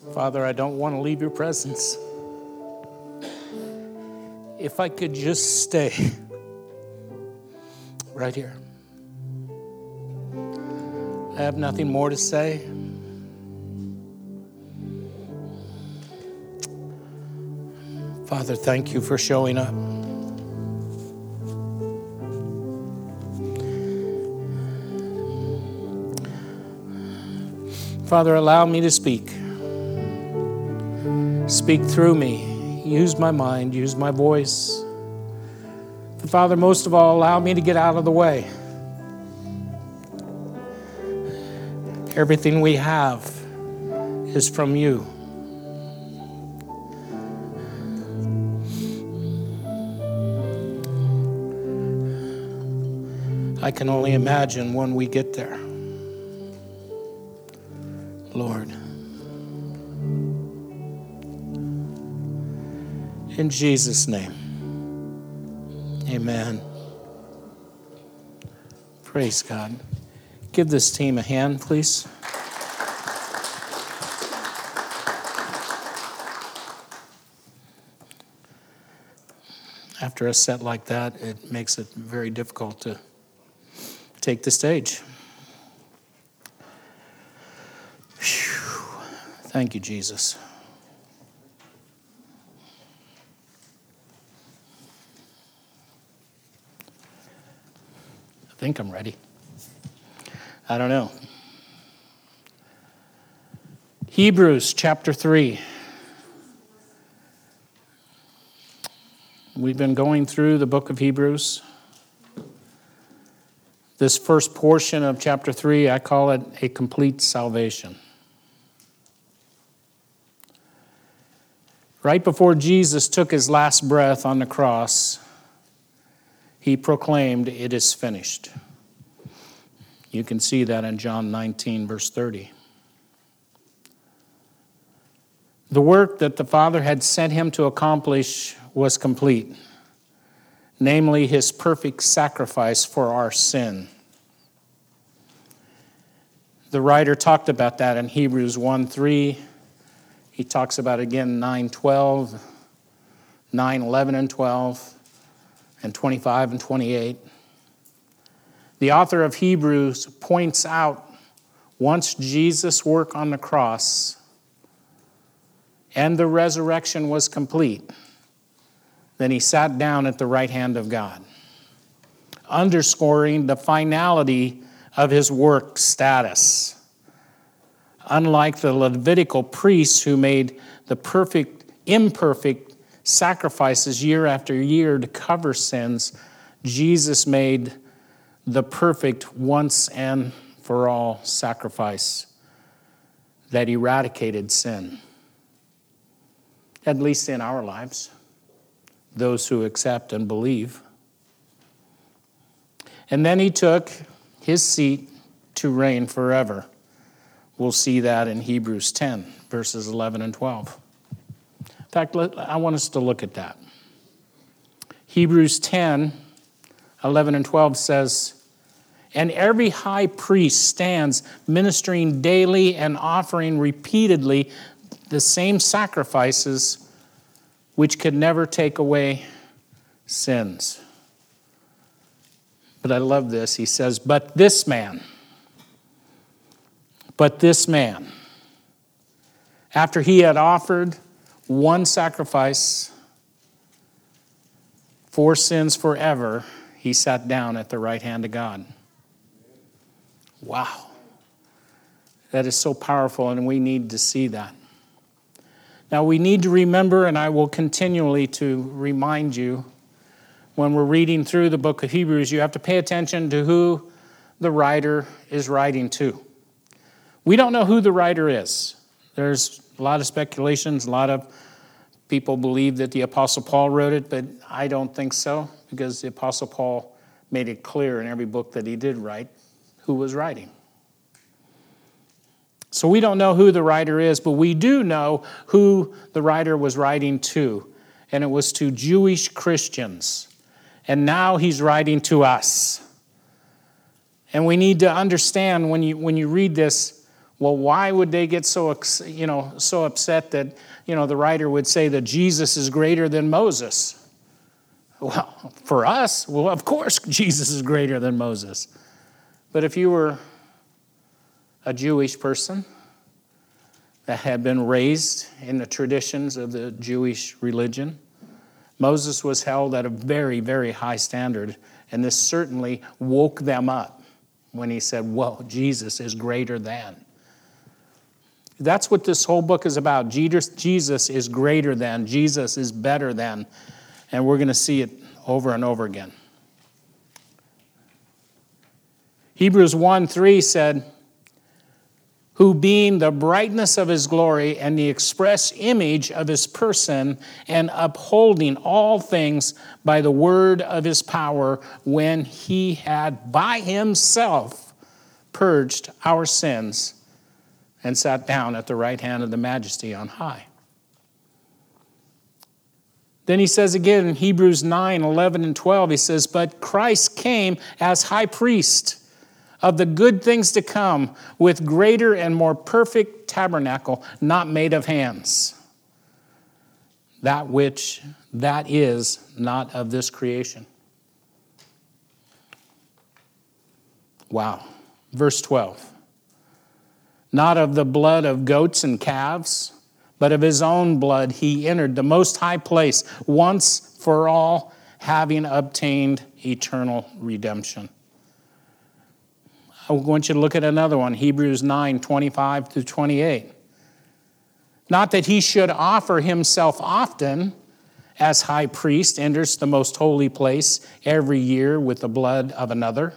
Father, I don't want to leave your presence. If I could just stay right here. I have nothing more to say. Father, thank you for showing up. Father, allow me to speak. Speak through me. Use my mind, use my voice. But Father, most of all, allow me to get out of the way. Everything we have is from you. I can only imagine when we get there. Lord. In Jesus' name. Amen. Praise God. Give this team a hand, please. After a set like that, it makes it very difficult to take the stage. Whew. Thank you, Jesus. I think I'm ready. I don't know. Hebrews chapter 3. We've been going through the book of Hebrews. This first portion of chapter 3, I call it a complete salvation. Right before Jesus took his last breath on the cross, he proclaimed, "It is finished." You can see that in John 19, verse 30. The work that the Father had sent him to accomplish was complete, namely his perfect sacrifice for our sin. The writer talked about that in Hebrews 1:3. He talks about it again in 9:12, 9:11 and 12, and 25 and 28. The author of Hebrews points out once Jesus' work on the cross and the resurrection was complete, then he sat down at the right hand of God, underscoring the finality of his work status. Unlike the Levitical priests who made the perfect, imperfect sacrifices year after year to cover sins, Jesus made the perfect once and for all sacrifice that eradicated sin. At least in our lives, those who accept and believe. And then he took his seat to reign forever. We'll see that in Hebrews 10, verses 11 and 12. In fact, I want us to look at that. Hebrews 10, 11 and 12 says, "And every high priest stands ministering daily and offering repeatedly the same sacrifices which could never take away sins." But I love this. He says, but this man, after he had offered one sacrifice for sins forever, he sat down at the right hand of God. Wow. That is so powerful, and we need to see that. Now, we need to remember, and I will continually to remind you, when we're reading through the book of Hebrews, you have to pay attention to who the writer is writing to. We don't know who the writer is. There's a lot of speculations. A lot of people believe that the Apostle Paul wrote it, but I don't think so, because the Apostle Paul made it clear in every book that he did write who was writing. So we don't know who the writer is, but we do know who the writer was writing to, and it was to Jewish Christians. And now he's writing to us. And we need to understand when you read this, Well, why would they get so upset that, the writer would say that Jesus is greater than Moses? Well, for us, of course Jesus is greater than Moses. But if you were a Jewish person that had been raised in the traditions of the Jewish religion, Moses was held at a very, very high standard, and this certainly woke them up when he said, well, Jesus is greater than. That's what this whole book is about. Jesus is greater than. Jesus is better than. And we're going to see it over and over again. Hebrews 1:3 said, who being the brightness of his glory and the express image of his person, and upholding all things by the word of his power, when he had by himself purged our sins, and sat down at the right hand of the Majesty on high. Then he says again in Hebrews 9:11 and 12, he says, but Christ came as high priest of the good things to come, with greater and more perfect tabernacle, not made of hands, that is not of this creation. Wow. Verse 12. Not of the blood of goats and calves, but of his own blood he entered the most high place once for all, having obtained eternal redemption. I want you to look at another one, Hebrews 9:25-28. Not that he should offer himself often, as high priest enters the most holy place every year with the blood of another.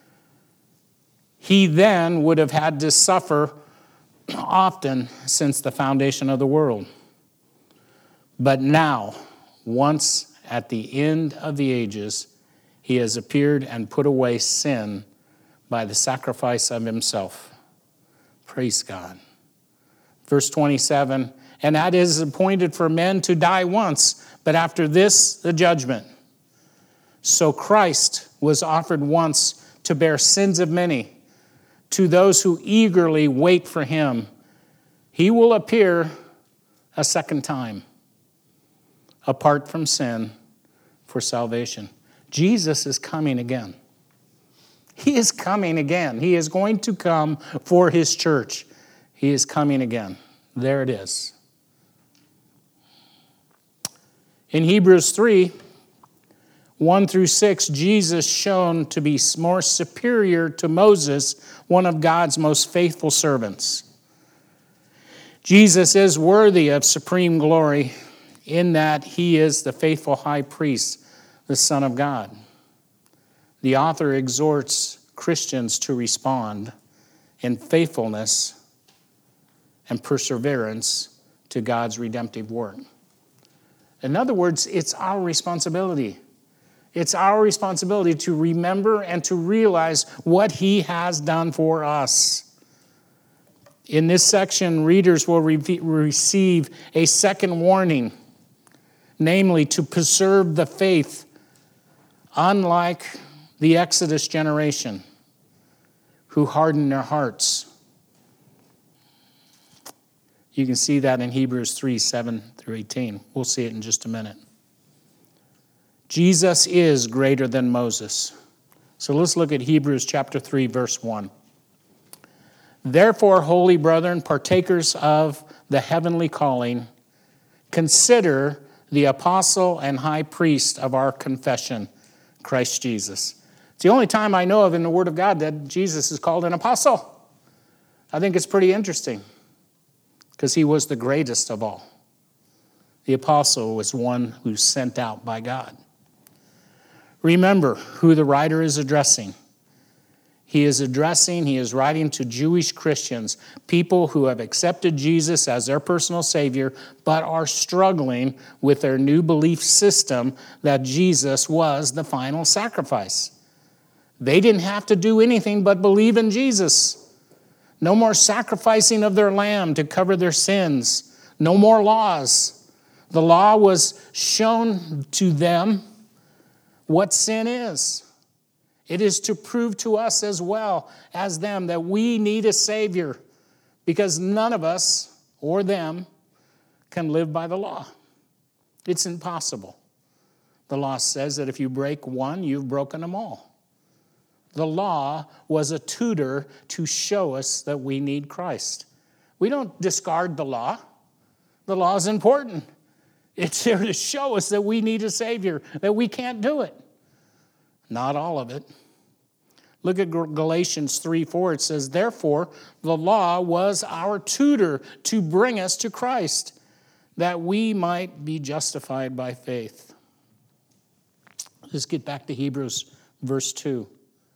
He then would have had to suffer often since the foundation of the world. But now, once at the end of the ages, he has appeared and put away sin by the sacrifice of himself. Praise God. Verse 27, and that is appointed for men to die once, but after this, the judgment. So Christ was offered once to bear sins of many. To those who eagerly wait for him, he will appear a second time, apart from sin, for salvation. Jesus is coming again. He is coming again. He is going to come for his church. He is coming again. There it is. In Hebrews 3:1-6, Jesus shown to be more superior to Moses, one of God's most faithful servants. Jesus is worthy of supreme glory in that he is the faithful high priest, the Son of God. The author exhorts Christians to respond in faithfulness and perseverance to God's redemptive work. In other words, it's our responsibility. It's our responsibility to remember and to realize what he has done for us. In this section, readers will receive a second warning, namely to preserve the faith, unlike the Exodus generation who hardened their hearts. You can see that in Hebrews 3:7-18. We'll see it in just a minute. Jesus is greater than Moses. So let's look at Hebrews chapter 3, verse 1. Therefore, holy brethren, partakers of the heavenly calling, consider the apostle and high priest of our confession, Christ Jesus. It's the only time I know of in the Word of God that Jesus is called an apostle. I think it's pretty interesting because he was the greatest of all. The apostle was one who's sent out by God. Remember who the writer is addressing. He is writing to Jewish Christians, people who have accepted Jesus as their personal Savior, but are struggling with their new belief system that Jesus was the final sacrifice. They didn't have to do anything but believe in Jesus. No more sacrificing of their lamb to cover their sins. No more laws. The law was shown to them what sin is. It is to prove to us as well as them that we need a Savior, because none of us or them can live by the law. It's impossible. The law says that if you break one, you've broken them all. The law was a tutor to show us that we need Christ. We don't discard the law. The law is important. It's there to show us that we need a Savior, that we can't do it. Not all of it. Look at Galatians 3:4. It says, therefore, the law was our tutor to bring us to Christ, that we might be justified by faith. Let's get back to Hebrews verse 2.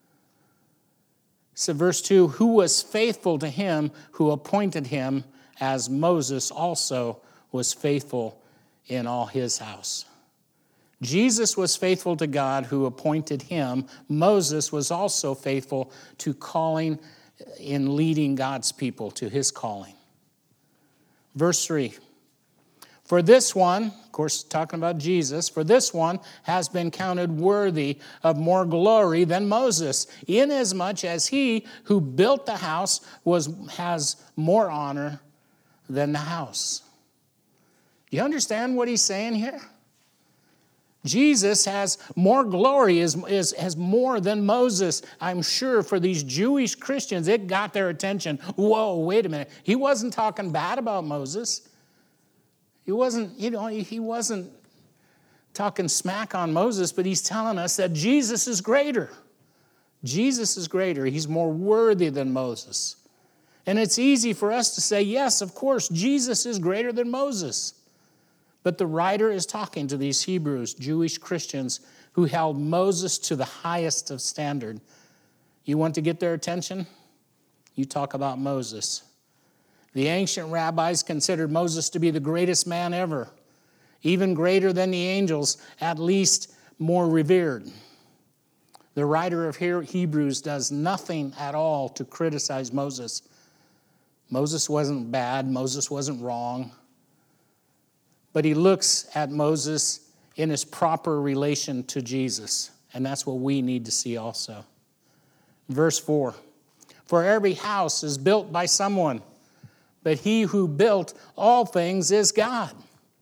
So verse 2, who was faithful to him who appointed him, as Moses also was faithful in all his house. Jesus was faithful to God who appointed him. Moses was also faithful to calling and leading God's people to his calling. Verse 3, for this one, of course talking about Jesus, for this one has been counted worthy of more glory than Moses, inasmuch as he who built the house has more honor than the house. Do you understand what he's saying here? Jesus has more glory, has more than Moses. I'm sure for these Jewish Christians, it got their attention. Whoa, wait a minute. He wasn't talking bad about Moses. He wasn't talking smack on Moses, but he's telling us that Jesus is greater. Jesus is greater. He's more worthy than Moses. And it's easy for us to say, yes, of course, Jesus is greater than Moses. But the writer is talking to these Hebrews, Jewish Christians, who held Moses to the highest of standard. You want to get their attention? You talk about Moses. The ancient rabbis considered Moses to be the greatest man ever, even greater than the angels, at least more revered. The writer of Hebrews does nothing at all to criticize Moses. Moses wasn't bad, Moses wasn't wrong. But he looks at Moses in his proper relation to Jesus. And that's what we need to see also. Verse 4. For every house is built by someone, but he who built all things is God.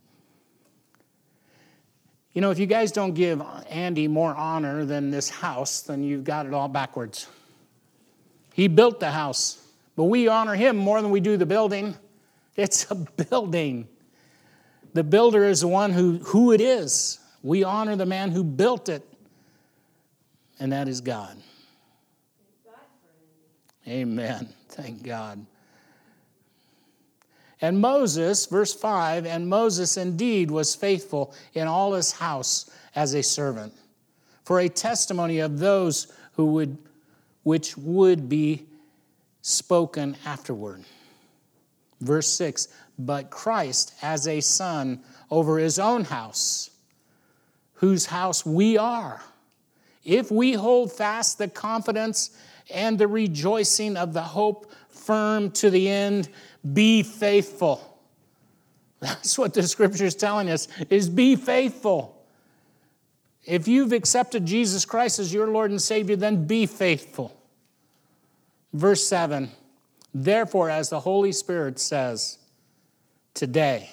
You know, if you guys don't give Andy more honor than this house, then you've got it all backwards. He built the house, but we honor him more than we do the building. It's a building. The builder is the one who it is. We honor the man who built it, and that is God. Amen. Thank God. And Moses, verse 5, and Moses indeed was faithful in all his house as a servant, for a testimony of those which would be spoken afterward. Verse 6, but Christ as a son over his own house, whose house we are, if we hold fast the confidence and the rejoicing of the hope firm to the end, be faithful. That's what the scripture is telling us, is be faithful. If you've accepted Jesus Christ as your Lord and Savior, then be faithful. Verse 7, therefore, as the Holy Spirit says, today,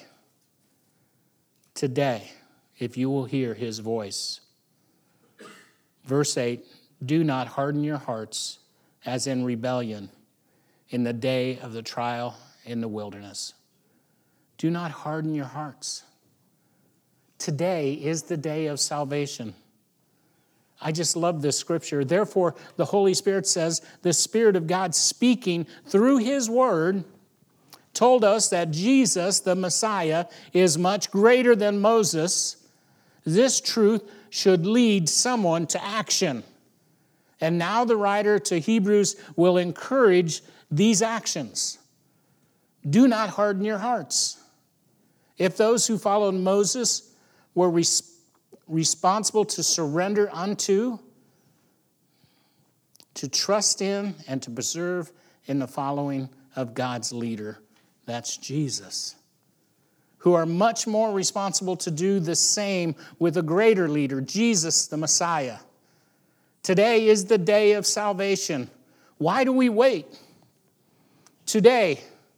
if you will hear his voice. Verse 8, do not harden your hearts as in rebellion in the day of the trial in the wilderness. Do not harden your hearts. Today is the day of salvation. I just love this scripture. Therefore, the Holy Spirit says, the Spirit of God speaking through his word told us that Jesus, the Messiah, is much greater than Moses. This truth should lead someone to action. And now the writer to Hebrews will encourage these actions. Do not harden your hearts. If those who followed Moses were responsible to surrender unto, to trust in, and to preserve in the following of God's leader, that's Jesus, who are much more responsible to do the same with a greater leader, Jesus the Messiah. Today is the day of salvation. Why do we wait? Today,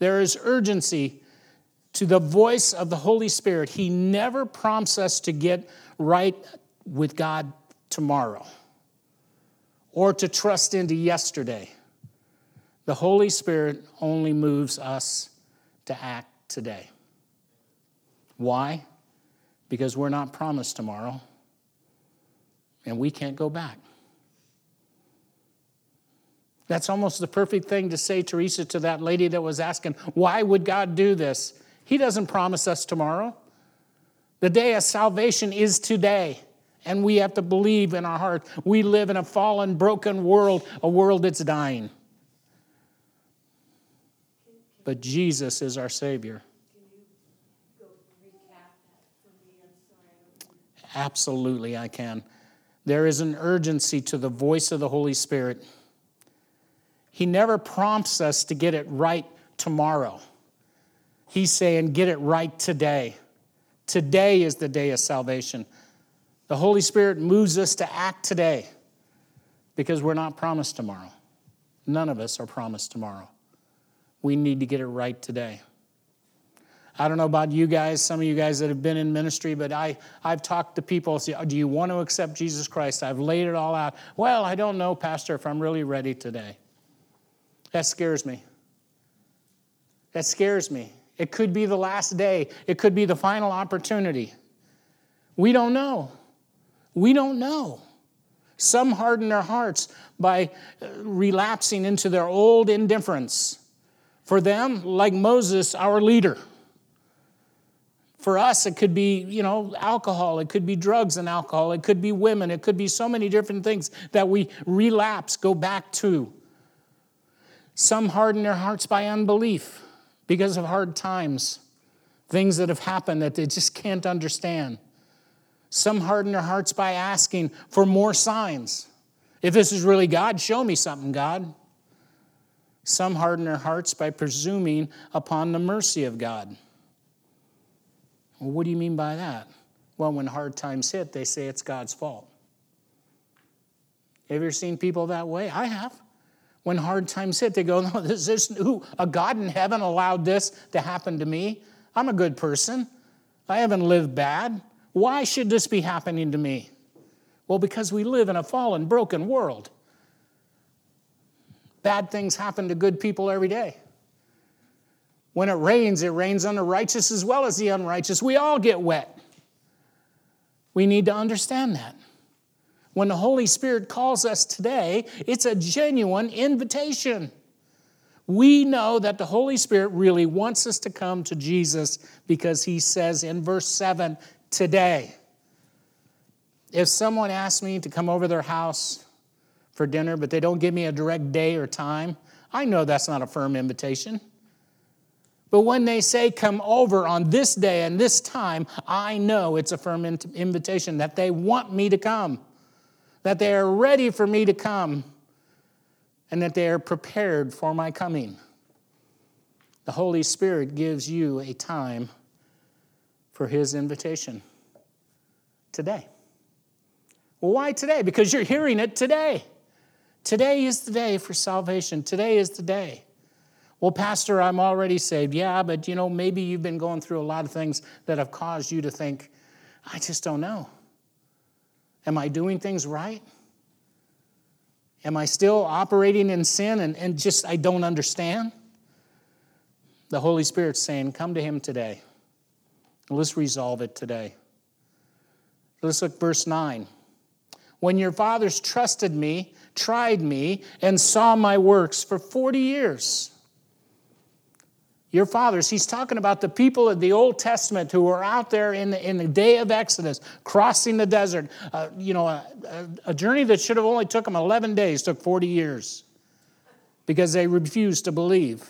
There is urgency to the voice of the Holy Spirit. He never prompts us to get right with God tomorrow or to trust into yesterday. The Holy Spirit only moves us to act today. Why? Because we're not promised tomorrow, and we can't go back. That's almost the perfect thing to say, Teresa, to that lady that was asking, why would God do this? He doesn't promise us tomorrow. The day of salvation is today, and we have to believe in our heart. We live in a fallen, broken world, a world that's dying. But Jesus is our Savior. Can you go recap that for me? I'm sorry. Absolutely, I can. There is an urgency to the voice of the Holy Spirit. He never prompts us to get it right tomorrow. He's saying, get it right today. Today is the day of salvation. The Holy Spirit moves us to act today because we're not promised tomorrow. None of us are promised tomorrow. We need to get it right today. I don't know about you guys, some of you guys that have been in ministry, but I've talked to people, say, do you want to accept Jesus Christ? I've laid it all out. Well, I don't know, Pastor, if I'm really ready today. That scares me. That scares me. It could be the last day. It could be the final opportunity. We don't know. We don't know. Some harden their hearts by relapsing into their old indifference. For them, like Moses, our leader. For us, it could be, alcohol. It could be drugs and alcohol. It could be women. It could be so many different things that we relapse, go back to. Some harden their hearts by unbelief because of hard times, things that have happened that they just can't understand. Some harden their hearts by asking for more signs. If this is really God, show me something, God. Some harden their hearts by presuming upon the mercy of God. Well, what do you mean by that? Well, when hard times hit, they say it's God's fault. Have you ever seen people that way? I have. When hard times hit, they go, no, a God in heaven allowed this to happen to me. I'm a good person. I haven't lived bad. Why should this be happening to me? Well, because we live in a fallen, broken world. Bad things happen to good people every day. When it rains on the righteous as well as the unrighteous. We all get wet. We need to understand that. When the Holy Spirit calls us today, it's a genuine invitation. We know that the Holy Spirit really wants us to come to Jesus because he says in verse 7, today. If someone asks me to come over their house for dinner, but they don't give me a direct day or time, I know that's not a firm invitation. But when they say come over on this day and this time, I know it's a firm invitation that they want me to come, that they are ready for me to come, and that they are prepared for my coming. The Holy Spirit gives you a time for his invitation today. Well, why today? Because you're hearing it today. Today is the day for salvation. Today is the day. Well, Pastor, I'm already saved. Yeah, but maybe you've been going through a lot of things that have caused you to think, I just don't know. Am I doing things right? Am I still operating in sin and just I don't understand? The Holy Spirit's saying, come to him today. Let's resolve it today. Let's look at verse 9. When your fathers trusted me, tried me, and saw my works for 40 years. Your fathers, he's talking about the people of the Old Testament who were out there in the day of Exodus, crossing the desert. A journey that should have only took them 11 days took 40 years because they refused to believe.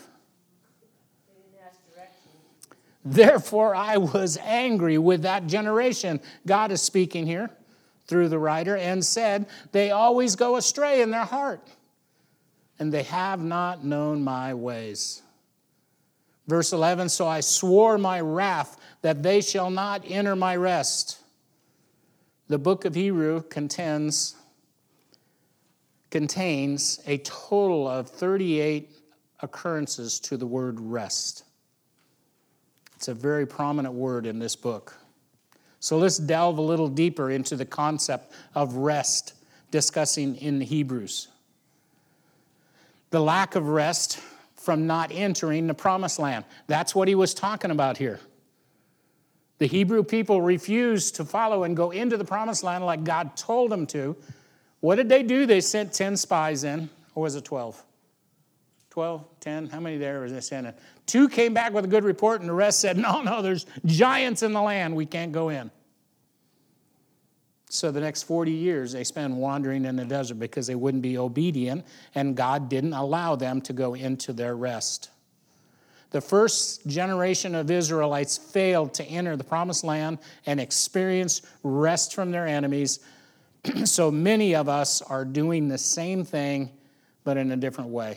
Therefore, I was angry with that generation. God is speaking here through the writer and said, they always go astray in their heart, and they have not known my ways. Verse 11, so I swore my wrath that they shall not enter my rest. The book of Hebrew contains a total of 38 occurrences to the word rest. It's a very prominent word in this book. So let's delve a little deeper into the concept of rest, discussing in Hebrews. The lack of rest from not entering the promised land. That's what he was talking about here. The Hebrew people refused to follow and go into the promised land like God told them to. What did they do? They sent 10 spies in. Or was it 12? 12, 10, how many there was they sent? 2 came back with a good report, and the rest said, no, there's giants in the land. We can't go in. So the next 40 years they spent wandering in the desert because they wouldn't be obedient, and God didn't allow them to go into their rest. The first generation of Israelites failed to enter the promised land and experience rest from their enemies. So many of us are doing the same thing, but in a different way.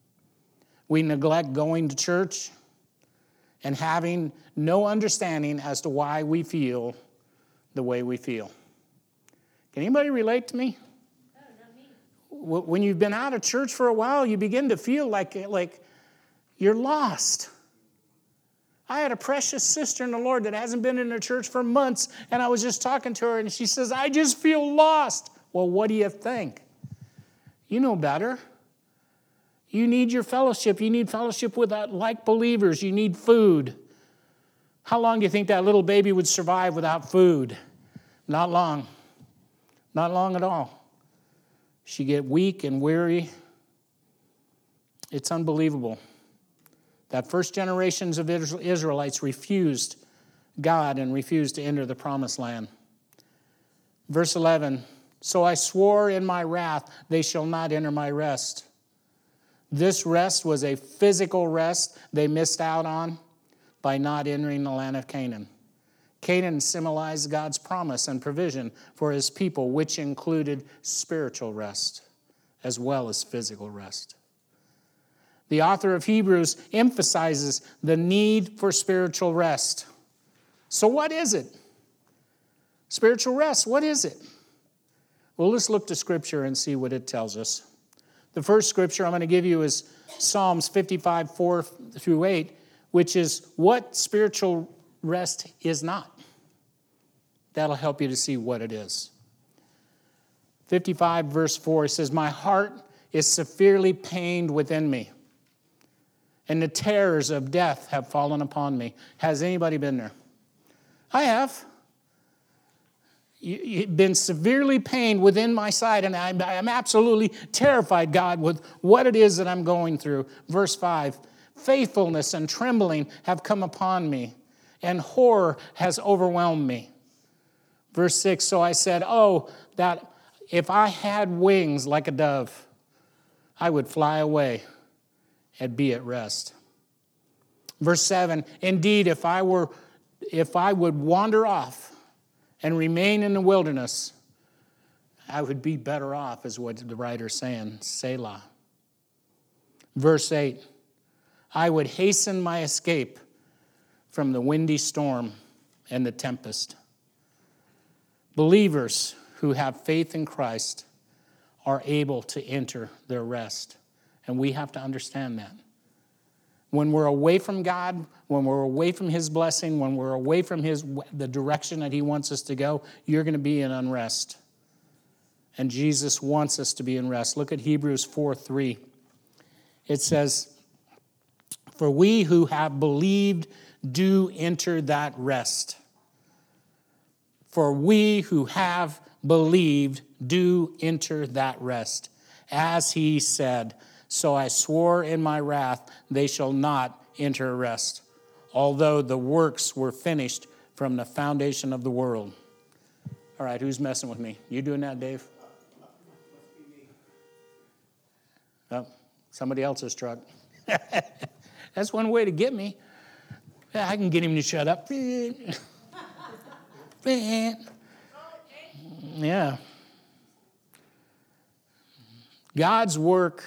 We neglect going to church and having no understanding as to why we feel the way we feel. Can anybody relate to me? Oh, not me. When you've been out of church for a while, you begin to feel like you're lost. I had a precious sister in the Lord that hasn't been in the church for months, and I was just talking to her, and she says, I just feel lost. Well, what do you think? You know better. You need your fellowship. You need fellowship with like believers. You need food. How long do you think that little baby would survive without food? Not long. Not long at all. She get weak and weary. It's unbelievable. That first generations of Israelites refused God and refused to enter the promised land. Verse 11, so I swore in my wrath, they shall not enter my rest. This rest was a physical rest they missed out on by not entering the land of Canaan. Canaan symbolized God's promise and provision for his people, which included spiritual rest as well as physical rest. The author of Hebrews emphasizes the need for spiritual rest. So what is it? Spiritual rest, what is it? Well, let's look to Scripture and see what it tells us. The first scripture I'm going to give you is Psalms 55, 4 through 8, which is what spiritual rest is not. That'll help you to see what it is. 55 verse 4 says, my heart is severely pained within me, and the terrors of death have fallen upon me. Has anybody been there? I have. You've been severely pained within my side, and I'm absolutely terrified, God, with what it is that I'm going through. Verse 5, faithfulness and trembling have come upon me, and horror has overwhelmed me. Verse 6, so I said, oh, that if I had wings like a dove, I would fly away and be at rest. Verse 7, indeed, if I would wander off and remain in the wilderness, I would be better off, is what the writer's saying, Selah. Verse 8, I would hasten my escape from the windy storm and the tempest. Believers who have faith in Christ are able to enter their rest, and we have to understand that. When we're away from God, when we're away from his blessing, when we're away from the direction that he wants us to go, you're going to be in unrest. And Jesus wants us to be in rest. Look at Hebrews 4:3. It says, for we who have believed do enter that rest. For we who have believed do enter that rest. As he said, so I swore in my wrath, they shall not enter rest, although the works were finished from the foundation of the world. All right, who's messing with me? You doing that, Dave? Oh, somebody else's truck. That's one way to get me. I can get him to shut up. Yeah. God's work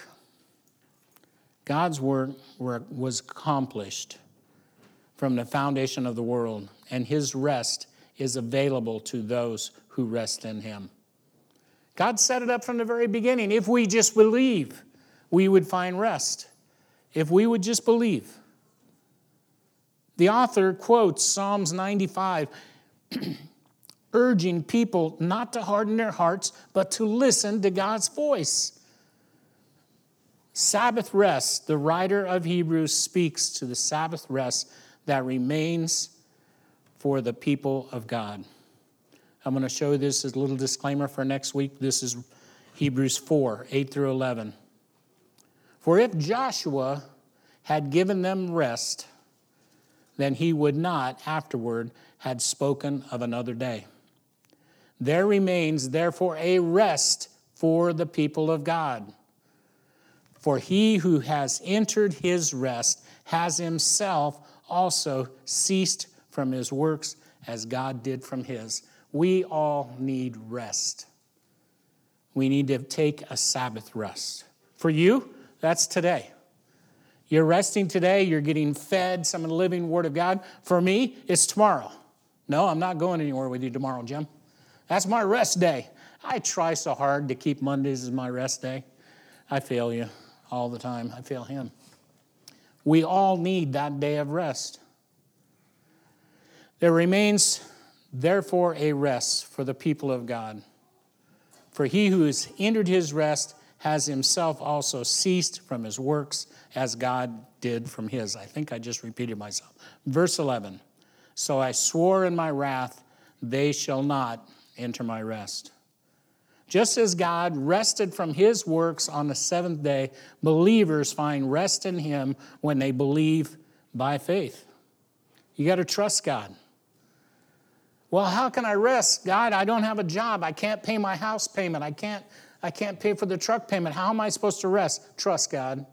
was accomplished from the foundation of the world, and his rest is available to those who rest in him. God set it up from the very beginning. If we just believe, we would find rest. if we would just believe. The author quotes Psalms 95, urging people not to harden their hearts, but to listen to God's voice. Sabbath rest, the writer of Hebrews speaks to the Sabbath rest that remains for the people of God. I'm going to show you this as a little disclaimer for next week. This is Hebrews 4, 8 through 11. For if Joshua had given them rest, then he would not afterward had spoken of another day. There remains therefore a rest for the people of God. For he who has entered his rest has himself also ceased from his works as God did from his. We all need rest. We need to take a Sabbath rest. For you, that's today. You're resting today. You're getting fed some of the living Word of God. For me, it's tomorrow. No, I'm not going anywhere with you tomorrow, Jim. That's my rest day. I try so hard to keep Mondays as my rest day. I fail you all the time. I fail him. We all need that day of rest. There remains, therefore, a rest for the people of God. For he who has entered his rest has himself also ceased from his works as God did from his. I think I just repeated myself. Verse 11. So I swore in my wrath, they shall not enter my rest. Just as God rested from his works on the seventh day, believers find rest in him when they believe by faith. You got to trust God. Well, how can I rest? God, I don't have a job. I can't pay my house payment. I can't pay for the truck payment. How am I supposed to rest? Trust God.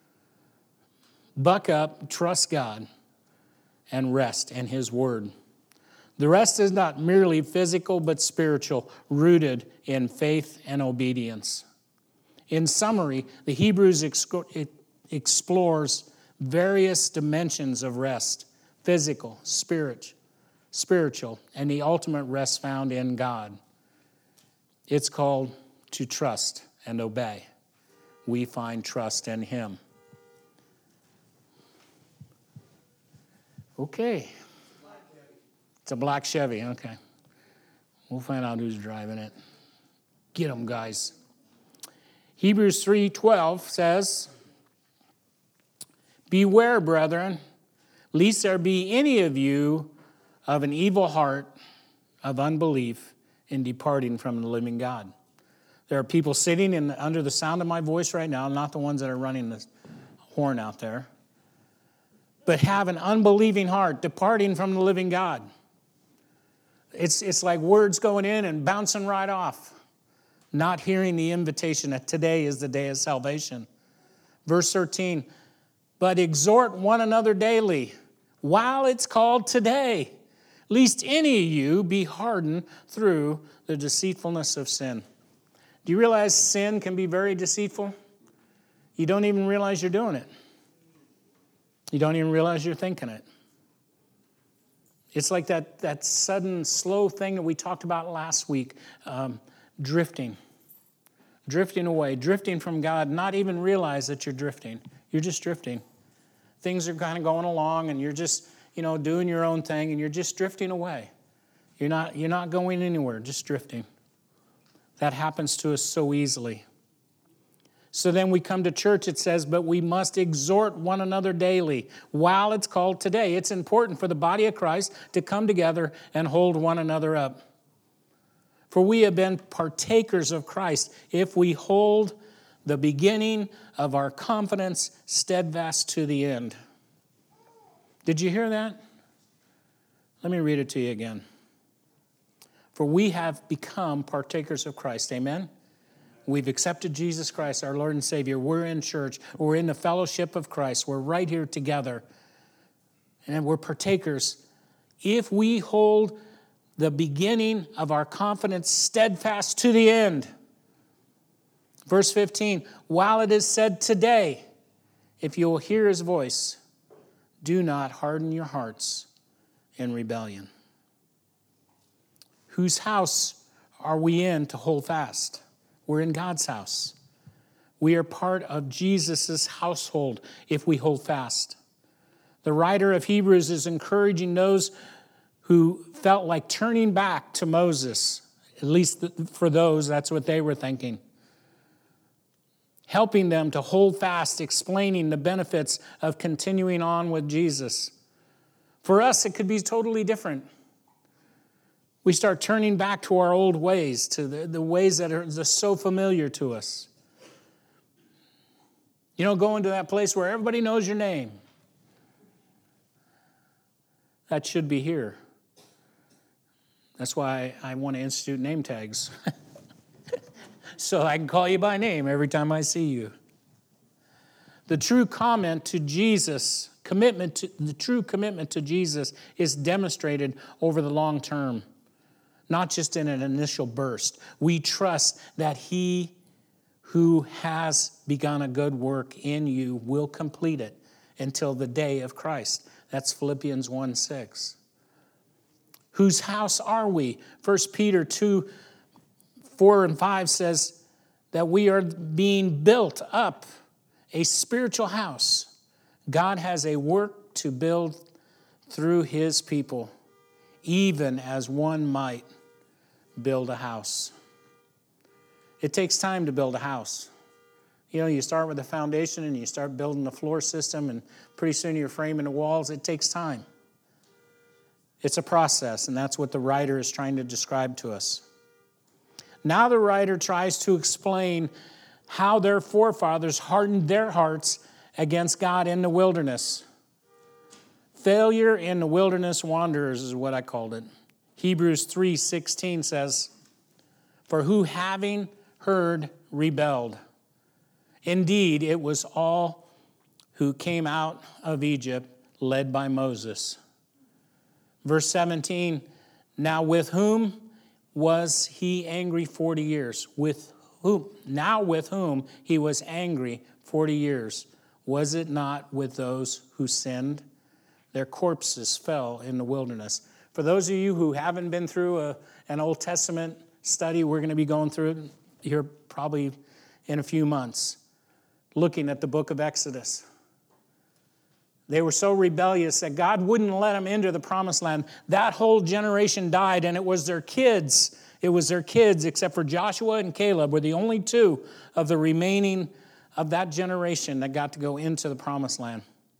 Buck up, trust God, and rest in his word. The rest is not merely physical, but spiritual, rooted in faith and obedience. In summary, the Hebrews explores various dimensions of rest: physical, spiritual, and the ultimate rest found in God. It's called to trust and obey. We find trust in him. Okay. It's a black Chevy, okay. We'll find out who's driving it. Get them, guys. Hebrews 3:12 says, beware, brethren, lest there be any of you of an evil heart of unbelief in departing from the living God. There are people sitting under the sound of my voice right now, not the ones that are running the horn out there, but have an unbelieving heart, departing from the living God. It's like words going in and bouncing right off, not hearing the invitation that today is the day of salvation. Verse 13, but exhort one another daily, while it's called today, lest any of you be hardened through the deceitfulness of sin. Do you realize sin can be very deceitful? You don't even realize you're doing it. You don't even realize you're thinking it. It's like that sudden, slow thing that we talked about last week, drifting away, drifting from God, not even realize that you're drifting. You're just drifting. Things are kind of going along, and you're just, doing your own thing, and you're just drifting away. You're not going anywhere, just drifting. That happens to us so easily. So then we come to church, it says, but we must exhort one another daily while it's called today. It's important for the body of Christ to come together and hold one another up. For we have been partakers of Christ if we hold the beginning of our confidence steadfast to the end. Did you hear that? Let me read it to you again. For we have become partakers of Christ. Amen? We've accepted Jesus Christ, our Lord and Savior. We're in church. We're in the fellowship of Christ. We're right here together. And we're partakers. If we hold the beginning of our confidence steadfast to the end. Verse 15, while it is said today, if you will hear his voice, do not harden your hearts in rebellion. Whose house are we in to hold fast? We're in God's house. We are part of Jesus' household if we hold fast. The writer of Hebrews is encouraging those who felt like turning back to Moses. At least for those, that's what they were thinking. Helping them to hold fast, explaining the benefits of continuing on with Jesus. For us, it could be totally different. We start turning back to our old ways, to the ways that are just so familiar to us. You know, going to that place where everybody knows your name. That should be here. That's why I want to institute name tags. So I can call you by name every time I see you. The true commitment to Jesus is demonstrated over the long term, not just in an initial burst. We trust that He who has begun a good work in you will complete it until the day of Christ. That's Philippians 1:6. Whose house are we? 1 Peter 2:4-5 says that we are being built up a spiritual house. God has a work to build through His people, even as one might build a house. It takes time to build a house. You know, you start with the foundation and you start building the floor system, and pretty soon you're framing the walls. It takes time. It's a process, and that's what the writer is trying to describe to us. Now the writer tries to explain how their forefathers hardened their hearts against God in the wilderness. Failure in the wilderness wanderers is what I called it. Hebrews 3:16 says, "For who having heard rebelled? Indeed, it was all who came out of Egypt led by Moses." Verse 17, "Now with whom was he angry 40 years?" With whom? Now with whom he was angry 40 years. Was it not with those who sinned? Their corpses fell in the wilderness. For those of you who haven't been through an Old Testament study, we're going to be going through it here probably in a few months, looking at the book of Exodus. They were so rebellious that God wouldn't let them into the promised land. That whole generation died, and it was their kids. It was their kids, except for Joshua and Caleb, were the only two of the remaining of that generation that got to go into the promised land.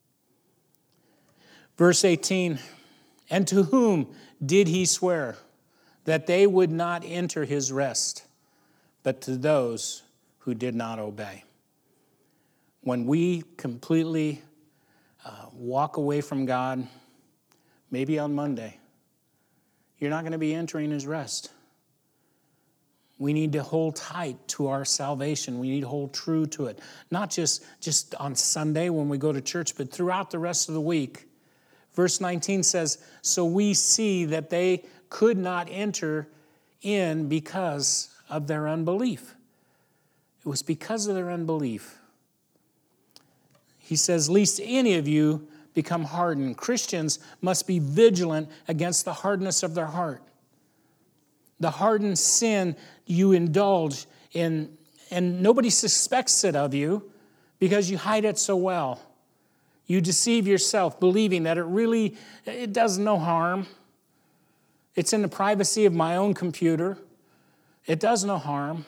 Verse 18, "And to whom did he swear that they would not enter his rest, but to those who did not obey?" When we completely walk away from God, maybe on Monday, you're not going to be entering his rest. We need to hold tight to our salvation. We need to hold true to it. Not just on Sunday when we go to church, but throughout the rest of the week. Verse 19 says, "So we see that they could not enter in because of their unbelief." It was because of their unbelief. He says, "Lest any of you become hardened." Christians must be vigilant against the hardness of their heart. The hardened sin you indulge in, and nobody suspects it of you because you hide it so well. You deceive yourself, believing that it does no harm. It's in the privacy of my own computer. It does no harm.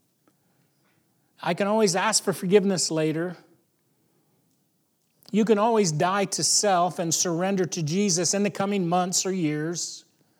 I can always ask for forgiveness later. You can always die to self and surrender to Jesus in the coming months or years.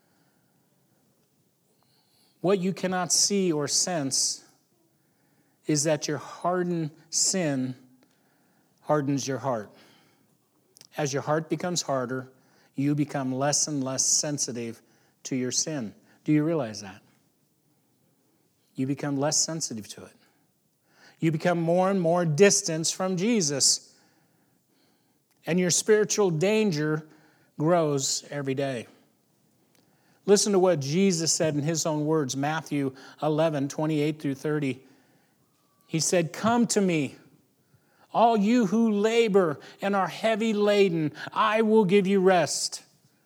What you cannot see or sense is that your hardened sin hardens your heart. As your heart becomes harder, you become less and less sensitive to your sin. Do you realize that? You become less sensitive to it. You become more and more distant from Jesus. And your spiritual danger grows every day. Listen to what Jesus said in his own words, Matthew 11:28-30. He said, "Come to me, all you who labor and are heavy laden, I will give you rest.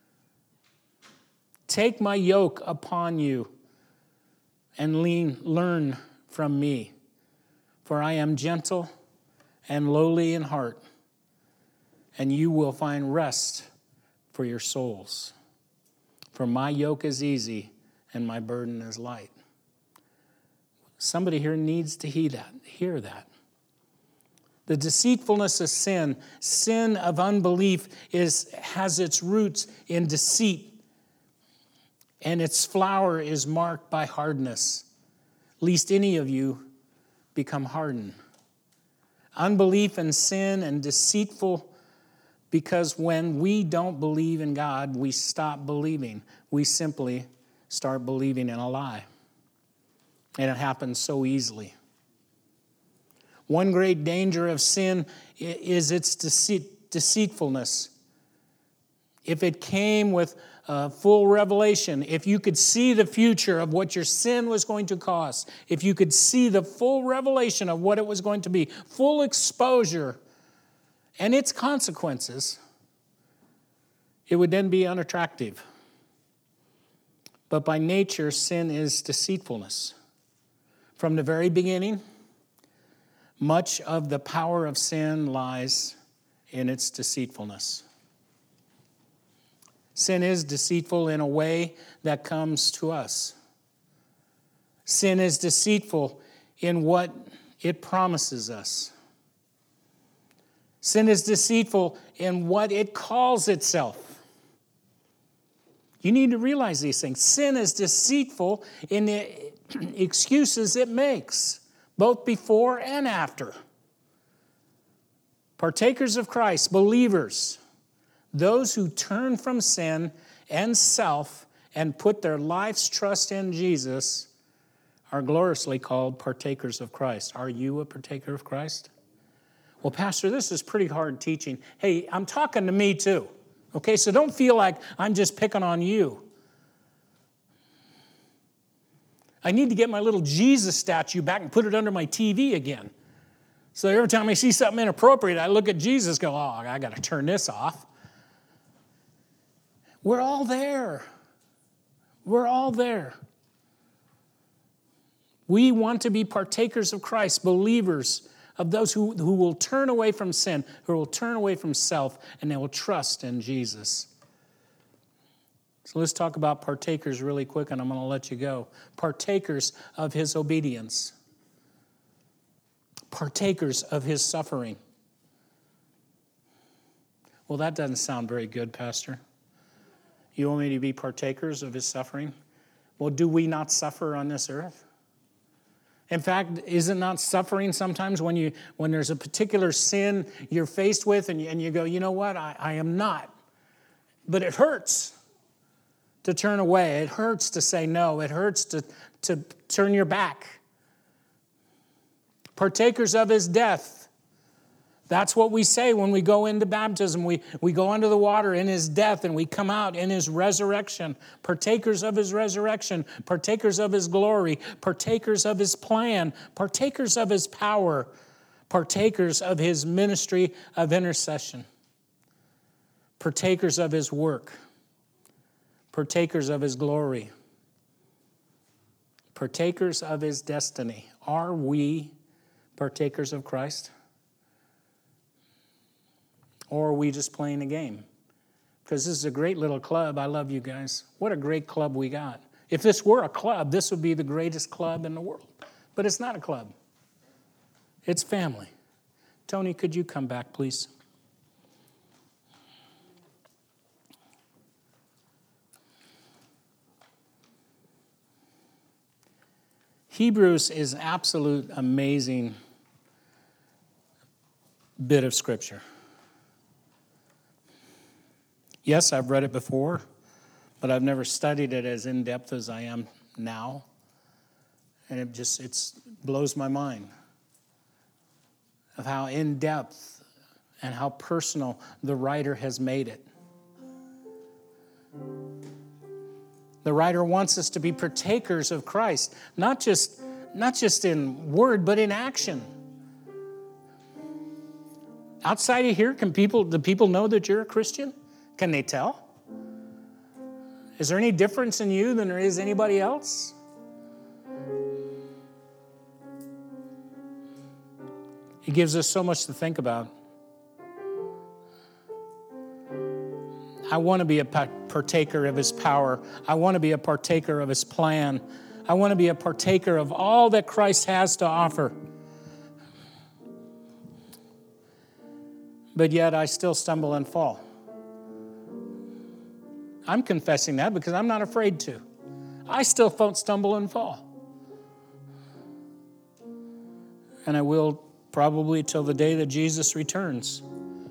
Take my yoke upon you and learn from me. For I am gentle and lowly in heart, and you will find rest for your souls. For my yoke is easy and my burden is light. Somebody here needs to hear that. The deceitfulness of sin, sin of unbelief, has its roots in deceit, and its flower is marked by hardness, lest any of you become hardened. Unbelief and sin and deceitful, because when we don't believe in God, we stop believing. We simply start believing in a lie. And it happens so easily. One great danger of sin is its deceitfulness. If it came with full revelation, if you could see the future of what your sin was going to cost, if you could see the full revelation of what it was going to be, full exposure and its consequences, it would then be unattractive. But by nature, sin is deceitfulness. From the very beginning, much of the power of sin lies in its deceitfulness. Sin is deceitful in a way that comes to us. Sin is deceitful in what it promises us. Sin is deceitful in what it calls itself. You need to realize these things. Sin is deceitful in the excuses it makes, both before and after. Partakers of Christ, believers, those who turn from sin and self and put their life's trust in Jesus are gloriously called partakers of Christ. Are you a partaker of Christ? Well, Pastor, this is pretty hard teaching. Hey, I'm talking to me too. Okay, so don't feel like I'm just picking on you. I need to get my little Jesus statue back and put it under my TV again. So every time I see something inappropriate, I look at Jesus and go, oh, I got to turn this off. We're all there. We're all there. We want to be partakers of Christ, believers, of those who will turn away from sin, who will turn away from self, and they will trust in Jesus. So let's talk about partakers really quick, and I'm going to let you go. Partakers of his obedience. Partakers of his suffering. Well, that doesn't sound very good, Pastor. You want me to be partakers of his suffering? Well, do we not suffer on this earth? In fact, is it not suffering sometimes when there's a particular sin you're faced with and you go, you know what, I am not. But it hurts to turn away. It hurts to say no. It hurts to turn your back. Partakers of his death. That's what we say when we go into baptism. We go under the water in his death and we come out in his resurrection. Partakers of his resurrection. Partakers of his glory. Partakers of his plan. Partakers of his power. Partakers of his ministry of intercession. Partakers of his work. Partakers of his glory. Partakers of his destiny. Are we partakers of Christ? Or are we just playing a game? Because this is a great little club. I love you guys. What a great club we got. If this were a club, this would be the greatest club in the world. But it's not a club. It's family. Tony, could you come back, please? Hebrews is an absolute amazing bit of scripture. Yes, I've read it before, but I've never studied it as in-depth as I am now. And it blows my mind of how in-depth and how personal the writer has made it. The writer wants us to be partakers of Christ, not just in word, but in action. Outside of here, do people know that you're a Christian? Can they tell? Is there any difference in you than there is anybody else? He gives us so much to think about. I want to be a partaker of his power. I want to be a partaker of his plan. I want to be a partaker of all that Christ has to offer. But yet I still stumble and fall. I'm confessing that because I'm not afraid to. I still stumble and fall. And I will probably till the day that Jesus returns.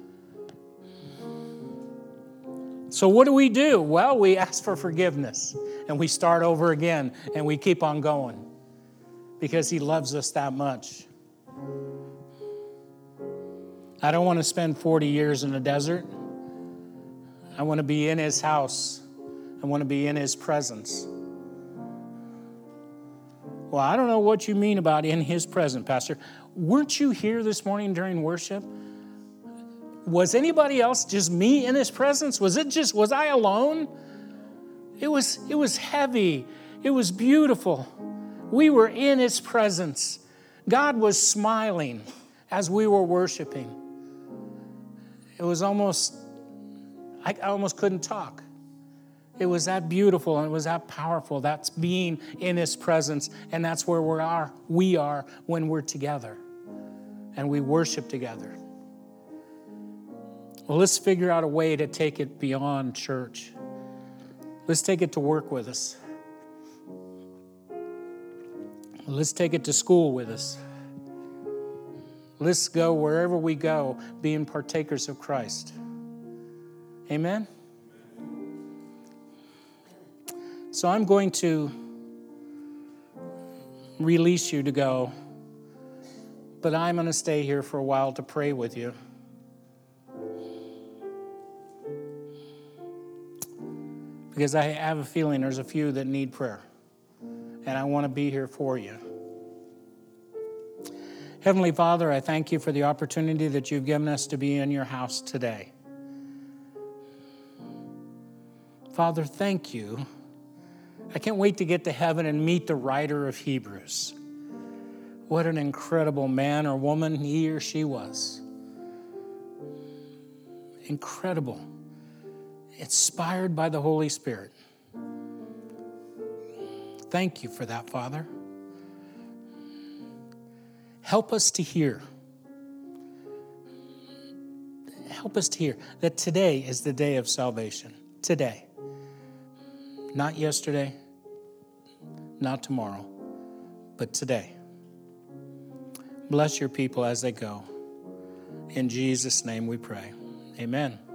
So what do? Well, we ask for forgiveness and we start over again and we keep on going because he loves us that much. I don't want to spend 40 years in a desert. I want to be in his house. I want to be in his presence. Well, I don't know what you mean about in his presence, Pastor. Weren't you here this morning during worship? Was anybody else just me in his presence? Was I alone? It was heavy. It was beautiful. We were in his presence. God was smiling as we were worshiping. It was I almost couldn't talk. It was that beautiful and it was that powerful. That's being in his presence, and that's where we are when we're together and we worship together. Well, let's figure out a way to take it beyond church. Let's take it to work with us. Let's take it to school with us. Let's go wherever we go, being partakers of Christ. Amen? So I'm going to release you to go, but I'm going to stay here for a while to pray with you. Because I have a feeling there's a few that need prayer. And I want to be here for you. Heavenly Father, I thank you for the opportunity that you've given us to be in your house today. Father, thank you. I can't wait to get to heaven and meet the writer of Hebrews. What an incredible man or woman he or she was. Incredible. Inspired by the Holy Spirit. Thank you for that, Father. Help us to hear. Help us to hear that today is the day of salvation. Today. Not yesterday, not tomorrow, but today. Bless your people as they go. In Jesus' name we pray. Amen.